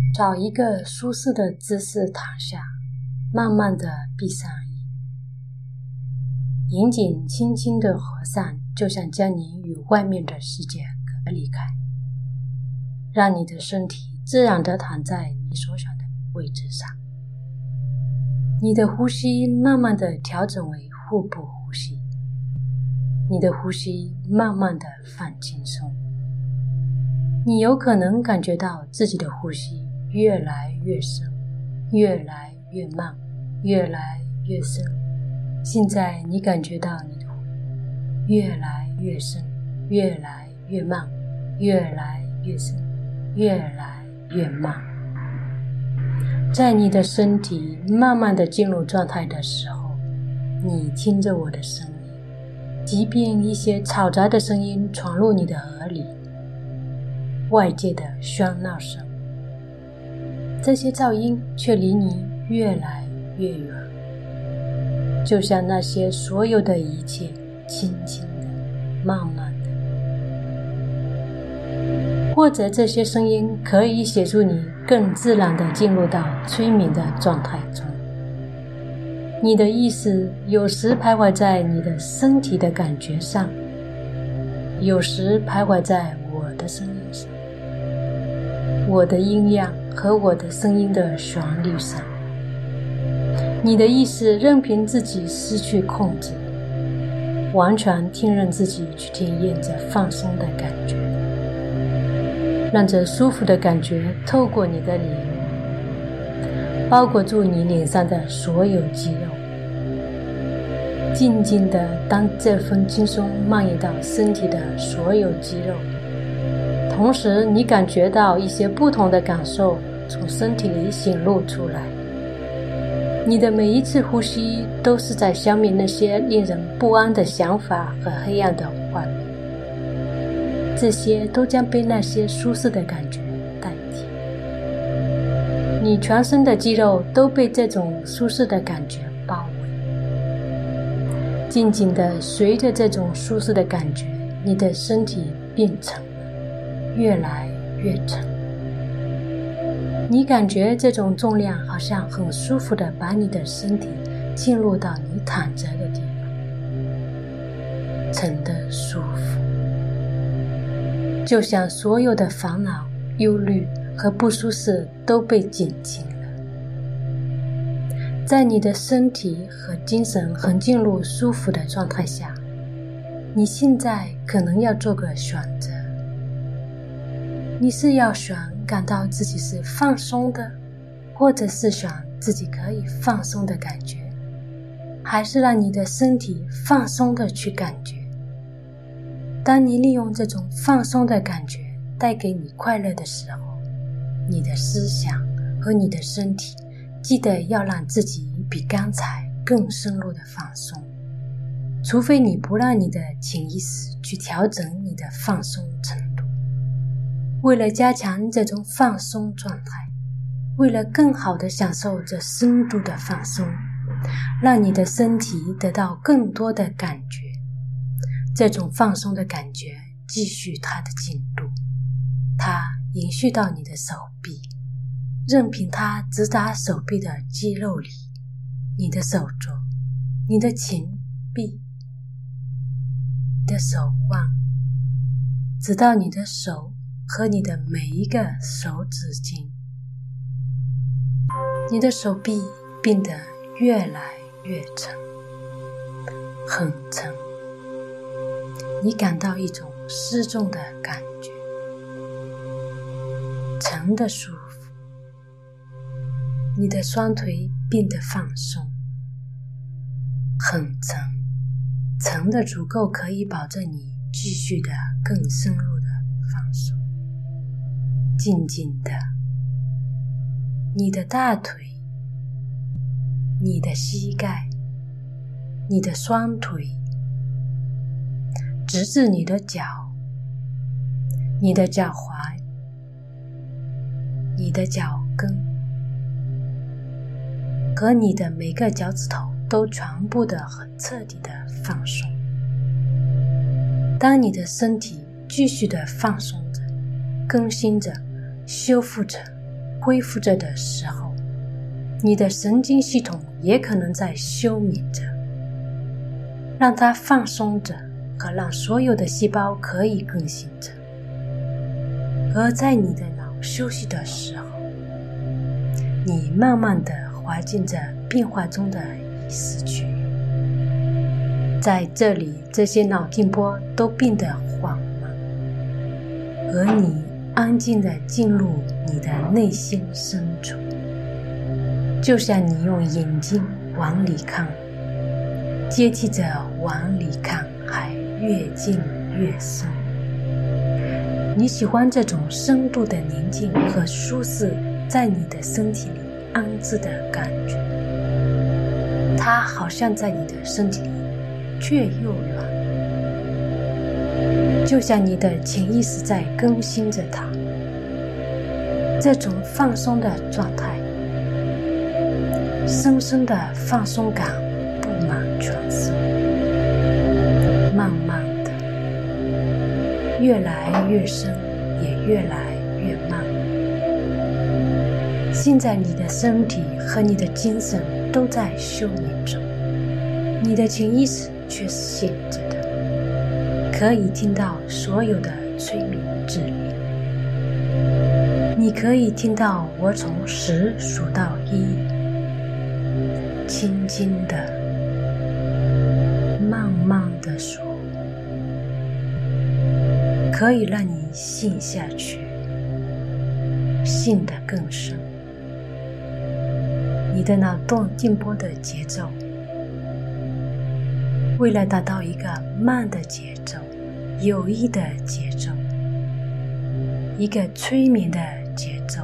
找一个舒适的姿势躺下，慢慢地闭上眼，眼睛轻轻地合上，就像将你与外面的世界隔离开，让你的身体自然地躺在你所想的位置上。你的呼吸慢慢地调整为腹部呼吸，你的呼吸慢慢地放轻松。你有可能感觉到自己的呼吸越来越深，越来越慢，越来越深。现在你感觉到你的呼吸越来越深，越来越慢，越来越深，越来越慢。在你的身体慢慢地进入状态的时候，你听着我的声音，即便一些嘈杂的声音闯入你的耳里，外界的喧闹声，这些噪音却离你越来越远，就像那些所有的一切轻轻的、慢慢的。或者这些声音可以协助你更自然地进入到催眠的状态中。你的意识有时徘徊在你的身体的感觉上，有时徘徊在我的声音上，我的音量和我的声音的旋律上。你的意识任凭自己失去控制，完全听任自己去体验这放松的感觉，让这舒服的感觉透过你的脸，包裹住你脸上的所有肌肉，静静地当这份轻松蔓延到身体的所有肌肉，同时你感觉到一些不同的感受从身体里显露出来。你的每一次呼吸都是在消灭那些令人不安的想法和黑暗的画面，这些都将被那些舒适的感觉代替。你全身的肌肉都被这种舒适的感觉包围，静静地随着这种舒适的感觉，你的身体变沉了，越来越沉。你感觉这种重量好像很舒服地把你的身体进入到你躺着的地方，沉得舒服，就像所有的烦恼、忧虑和不舒适都被减轻了。在你的身体和精神很进入舒服的状态下，你现在可能要做个选择。你是要选感到自己是放松的，或者是选自己可以放松的感觉，还是让你的身体放松的去感觉。当你利用这种放松的感觉带给你快乐的时候，你的思想和你的身体记得要让自己比刚才更深入的放松，除非你不让你的潜意识去调整你的放松程度。为了加强这种放松状态，为了更好地享受这深度的放松，让你的身体得到更多的感觉，这种放松的感觉继续它的进度，它延续到你的手臂，任凭它直达手臂的肌肉里，你的手肘，你的前臂，你的手腕，直到你的手和你的每一个手指尖。你的手臂变得越来越沉，很沉，你感到一种失重的感觉，沉的舒服。你的双腿变得放松，很沉，沉的足够可以保证你继续的更深入的放松。静静的，你的大腿，你的膝盖，你的双腿，直至你的脚，你的脚踝，你的脚跟，和你的每个脚趾头都全部的很彻底的放松。当你的身体继续的放松着，更新着，修复着， 恢复着的时候，你的神经系统也可能在休眠着，让它放松着和让所有的细胞可以更新着。而在你的脑休息的时候，你慢慢地滑进着变化中的意识区域。在这里，这些脑电波都变得缓慢，而你安静地进入你的内心深处，就像你用眼睛往里看，接替着往里看还越进越深。你喜欢这种深度的宁静和舒适在你的身体里安置的感觉，它好像在你的身体里却又软，就像你的潜意识在更新着它。这种放松的状态，深深的放松感布满全身，慢慢的越来越深，也越来越慢。现在你的身体和你的精神都在休眠中，你的潜意识却是醒着的，可以听到所有的催眠指令。你可以听到我从10数到1，轻轻的、慢慢的数，可以让你陷下去，陷得更深。你的脑电波的节奏，为了达到一个慢的节奏、有益的节奏、一个催眠的节奏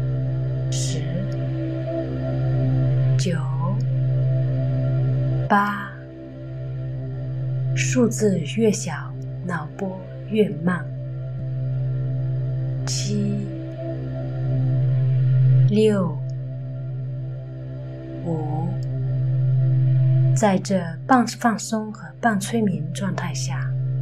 ，10、9、8，数字越小，脑波越慢。7、6、5，在这半放松和半催眠状态下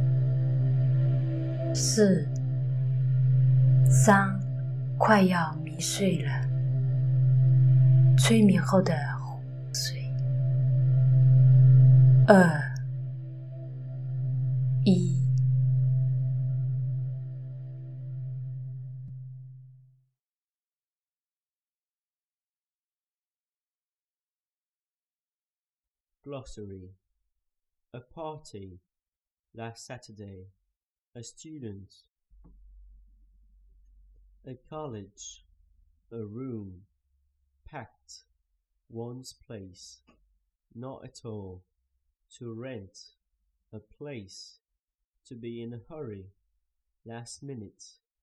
，4、3，快要迷睡了，催眠后的昏睡。2、1。 Glossary. A party. Last Saturday. A student. A college. A room. Packed. One's place. Not at all. To rent. A place. To be in a hurry. Last minute.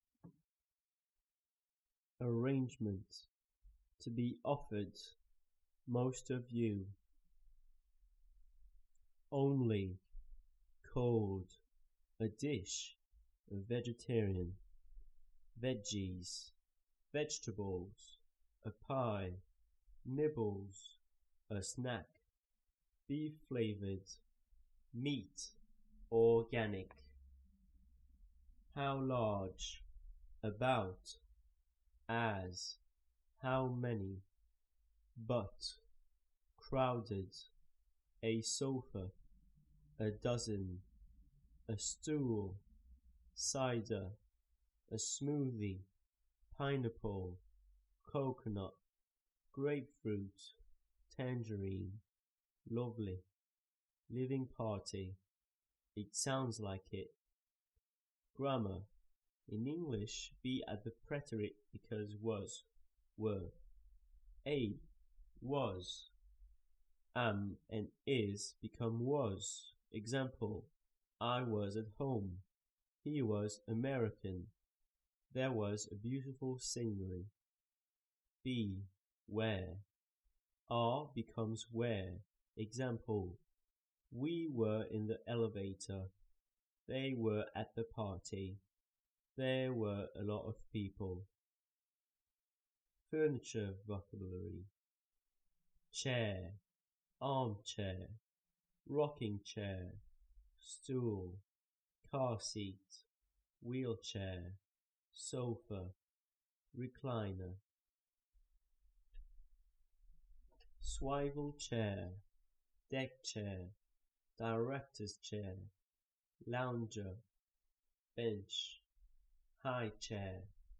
Arrangement. To be offered. Most of you. Only. Cold. A dish. A vegetarian. Veggies. Vegetables. A pie. Nibbles. A snack. Beef flavored. Meat. Organic. How large? About. As. How many? But. Crowded. A sofa. A dozen. A stool. Cider. A smoothie. Pineapple. Coconut. Grapefruit. Tangerine. Lovely. Living party. It sounds like it. Grammar. In English, be at the preterite because was, were. A. Was. Am and is become was. Example, I was at home. He was American. There was a beautiful scenery. Be. Where. Are becomes where. Example, we were in the elevator. They were at the party. There were a lot of people. Furniture vocabulary. Chair. Armchair. Rocking chair. Stool. Car seat. Wheelchair. Sofa. Recliner. swivel chair, deck chair, director's chair, lounger, bench, high chair.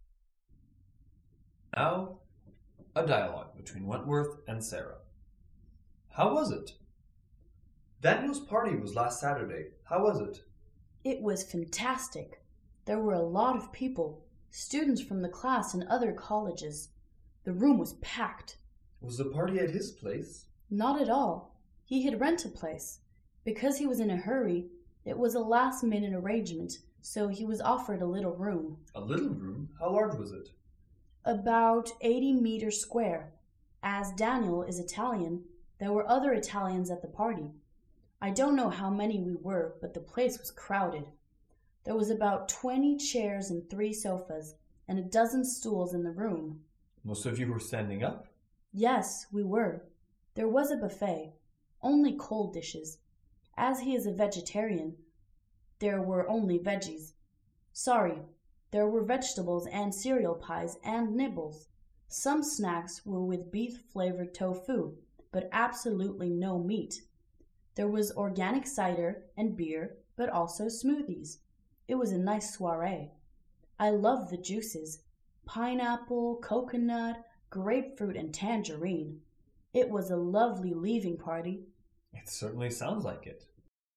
Now, a dialogue between Wentworth and Sarah. How was it? Daniel's party was last Saturday. How was it? It was fantastic. There were a lot of people, students from the class and other colleges. The room was packed. Was the party at his place? Not at all. He had rented a place. Because he was in a hurry, it was a last-minute arrangement, so he was offered a little room. A little room? How large was it? About 80 meters square. As Daniel is Italian, there were other Italians at the party. I don't know how many we were, but the place was crowded. There was about 20 chairs and 3 sofas, and a dozen stools in the room. Most of you were standing up? Yes, we were. There was a buffet, only cold dishes. As he is a vegetarian, there were only veggies. Sorry, there were vegetables and cereal pies and nibbles. Some snacks were with beef-flavored tofu, but absolutely no meat. There was organic cider and beer, but also smoothies. It was a nice soiree. I love the juices: pineapple, coconut, grapefruit, and tangerine. It was a lovely leaving party. It certainly sounds like it.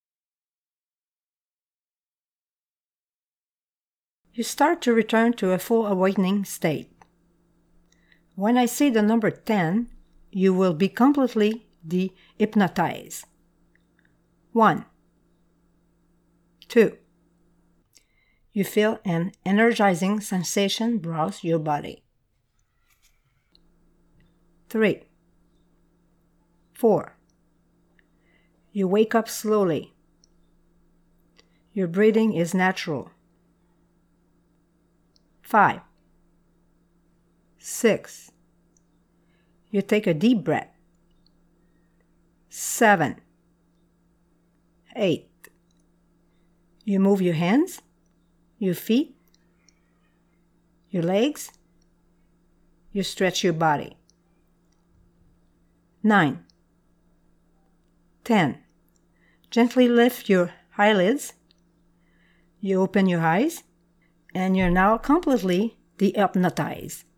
You start to return to a full awakening state. When I say the number 10, you will be completely de-hypnotized. 1, 2. You feel an energizing sensation browse your body. 3, 4. You wake up slowly. Your breathing is natural. 5, 6. You take a deep breath. 7, 8. You move your hands, your feet, your legs. You stretch your body. 9, 10. Gently lift your eyelids. You open your eyes, and you're now completely de-hypnotized.